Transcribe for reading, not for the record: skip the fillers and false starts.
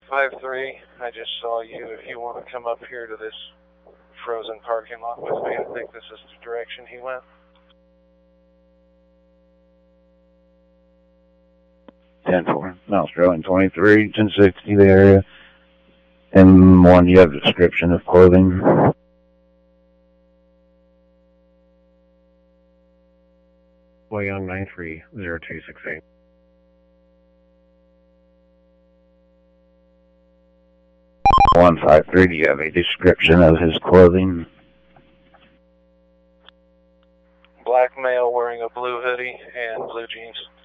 5-3, I just saw you. If you want to come up here to this frozen parking lot with me, I think this is the direction he went. 10-4, Australian 23, 1060 the area. M1, you have a description of clothing? Young 930268. 153, do you have a description of his clothing? Black male wearing a blue hoodie and blue jeans.